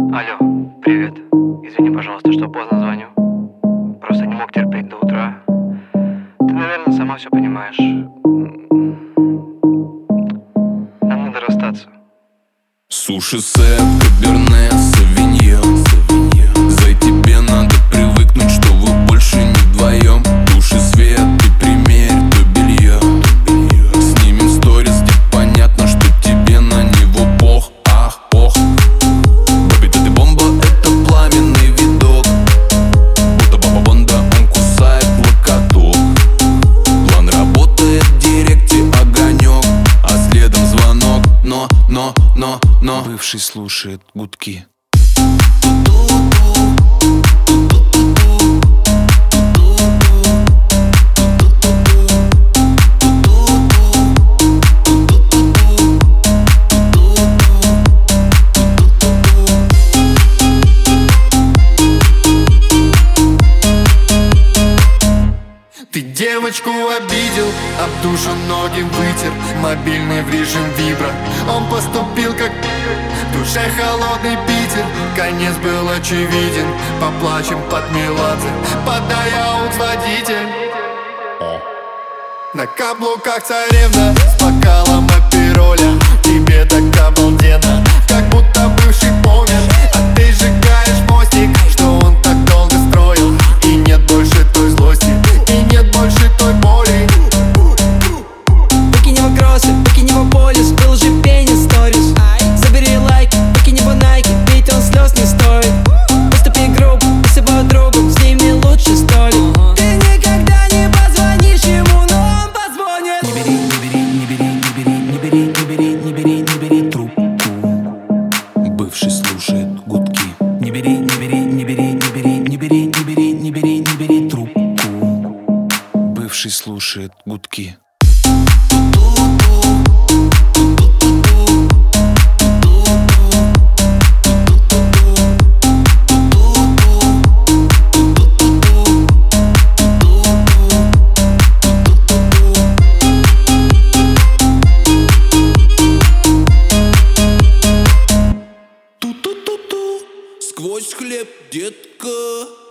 Алло, привет. Извини, пожалуйста, что поздно звоню. Просто не мог терпеть до утра. Ты, наверное, сама все понимаешь. Нам надо расстаться. Суши-сет, каберне, савиньон. За тебе надо привыкнуть, что вы больше не вдвоем. Туши свет и примерь то белье. Снимем сторис, где понятно, что тебе на него пох. Ах, ох. Бэби, ты бомба, это пламенный видок. Будто Баба Бонда, он кусает локоток. План работает в директе огонек, а следом звонок. Но бывший слушает гудки. Ты девочку обидел, об душу ноги вытер. Мобильный в режим вибро. Он поступил как в душе холодный Питер. Конец был очевиден. Поплачем под Меладзе. Подай аукс, водитель. На каблуках царевна с бокалом апероля. Тебе так обалденно, как будто бывший помер. А ты сжигаешь мостик, что он так долго строил. И нет больше той злости, и нет больше той боли. Выкинь его кроссы, выкинь его полис, выложи пени сторис. Забери лайки, выкинь его найки, ведь он слез не стоит. Поступи грубо, с его другом, с ними лучше столик. Ты никогда не позвонишь ему, но он позвонит. Не бери, не бери, не бери, не бери, не бери, не бери, не бери, не бери трубку. Бывший слушает гудки. Не бери, не бери, не бери, не бери, не бери, не бери, не бери, не бери трубку. Бывший слушает гудки. Сквозь хлеб, детка.